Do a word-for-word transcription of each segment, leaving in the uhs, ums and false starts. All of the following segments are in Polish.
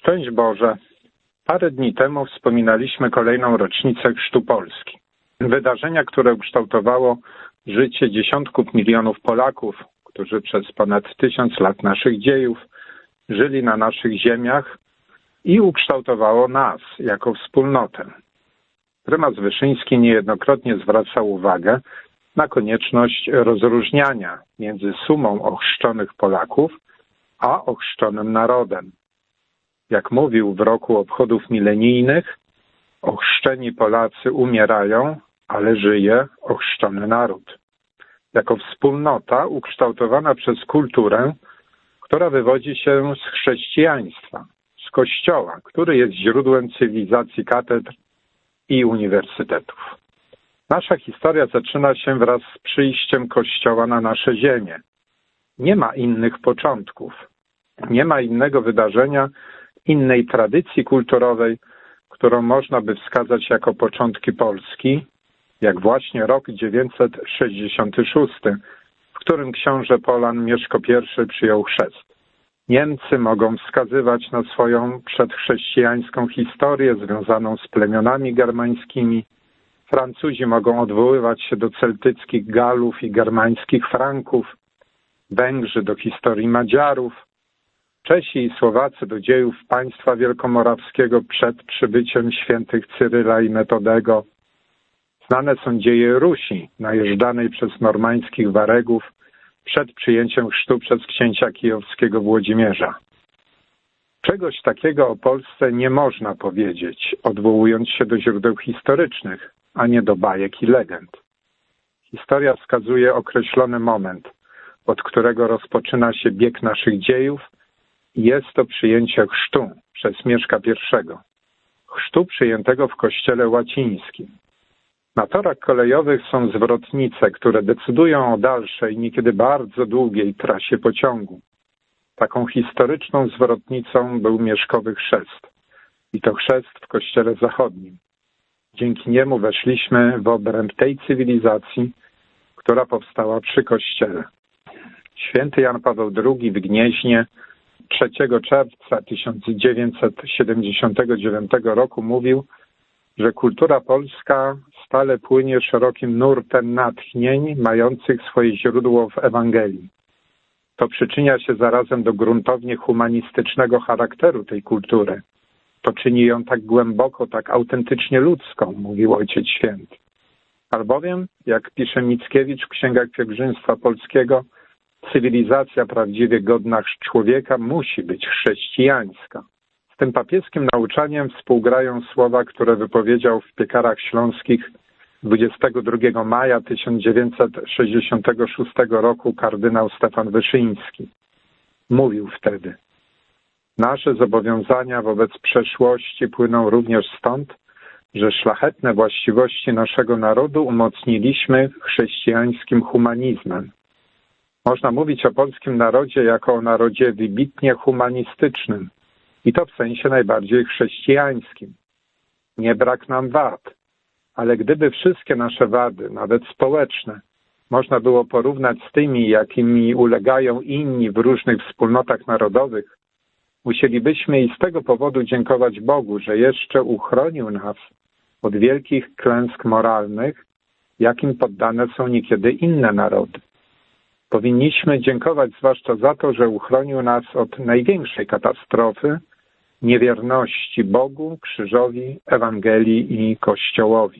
Szczęść Boże. Parę dni temu wspominaliśmy kolejną rocznicę chrztu Polski. Wydarzenia, które ukształtowało życie dziesiątków milionów Polaków, którzy przez ponad tysiąc lat naszych dziejów żyli na naszych ziemiach i ukształtowało nas jako wspólnotę. Prymas Wyszyński niejednokrotnie zwracał uwagę na konieczność rozróżniania między sumą ochrzczonych Polaków a ochrzczonym narodem. Jak mówił w roku obchodów milenijnych, ochrzczeni Polacy umierają, ale żyje ochrzczony naród. Jako wspólnota ukształtowana przez kulturę, która wywodzi się z chrześcijaństwa, z Kościoła, który jest źródłem cywilizacji katedr i uniwersytetów. Nasza historia zaczyna się wraz z przyjściem Kościoła na nasze ziemię. Nie ma innych początków, nie ma innego wydarzenia, innej tradycji kulturowej, którą można by wskazać jako początki Polski, jak właśnie rok dziewięćset sześćdziesiąty szósty, w którym książę Polan Mieszko I przyjął chrzest. Niemcy mogą wskazywać na swoją przedchrześcijańską historię związaną z plemionami germańskimi, Francuzi mogą odwoływać się do celtyckich Galów i germańskich Franków, Węgrzy do historii Madziarów, Czesi i Słowacy do dziejów państwa wielkomorawskiego przed przybyciem świętych Cyryla i Metodego. Znane są dzieje Rusi, najeżdżanej przez normańskich Waregów przed przyjęciem chrztu przez księcia kijowskiego Włodzimierza. Czegoś takiego o Polsce nie można powiedzieć, odwołując się do źródeł historycznych, a nie do bajek i legend. Historia wskazuje określony moment, od którego rozpoczyna się bieg naszych dziejów i jest to przyjęcie chrztu przez Mieszka I. Chrztu przyjętego w kościele łacińskim. Na torach kolejowych są zwrotnice, które decydują o dalszej, niekiedy bardzo długiej trasie pociągu. Taką historyczną zwrotnicą był Mieszkowy chrzest. I to chrzest w kościele zachodnim. Dzięki niemu weszliśmy w obręb tej cywilizacji, która powstała przy kościele. Święty Jan Paweł drugi w Gnieźnie trzeciego czerwca tysiąc dziewięćset siedemdziesiątego dziewiątego roku mówił, że kultura polska stale płynie szerokim nurtem natchnień mających swoje źródło w Ewangelii. To przyczynia się zarazem do gruntownie humanistycznego charakteru tej kultury. To czyni ją tak głęboko, tak autentycznie ludzką, mówił Ojciec Święty. Albowiem, jak pisze Mickiewicz w Księgach Pielgrzymstwa Polskiego, cywilizacja prawdziwie godna człowieka musi być chrześcijańska. Z tym papieskim nauczaniem współgrają słowa, które wypowiedział w Piekarach Śląskich dwudziestego drugiego maja tysiąc dziewięćset sześćdziesiątego szóstego roku kardynał Stefan Wyszyński. Mówił wtedy: nasze zobowiązania wobec przeszłości płyną również stąd, że szlachetne właściwości naszego narodu umocniliśmy chrześcijańskim humanizmem. Można mówić o polskim narodzie jako o narodzie wybitnie humanistycznym i to w sensie najbardziej chrześcijańskim. Nie brak nam wad, ale gdyby wszystkie nasze wady, nawet społeczne, można było porównać z tymi, jakimi ulegają inni w różnych wspólnotach narodowych, musielibyśmy i z tego powodu dziękować Bogu, że jeszcze uchronił nas od wielkich klęsk moralnych, jakim poddane są niekiedy inne narody. Powinniśmy dziękować zwłaszcza za to, że uchronił nas od największej katastrofy, niewierności Bogu, krzyżowi, Ewangelii i Kościołowi.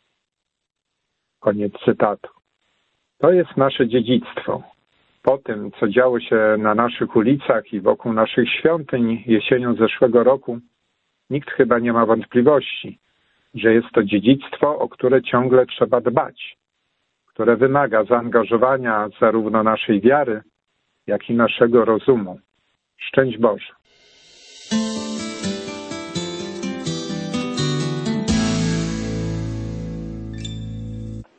Koniec cytatu. To jest nasze dziedzictwo. Po tym, co działo się na naszych ulicach i wokół naszych świątyń jesienią zeszłego roku, nikt chyba nie ma wątpliwości, że jest to dziedzictwo, o które ciągle trzeba dbać, które wymaga zaangażowania zarówno naszej wiary, jak i naszego rozumu. Szczęść Boże.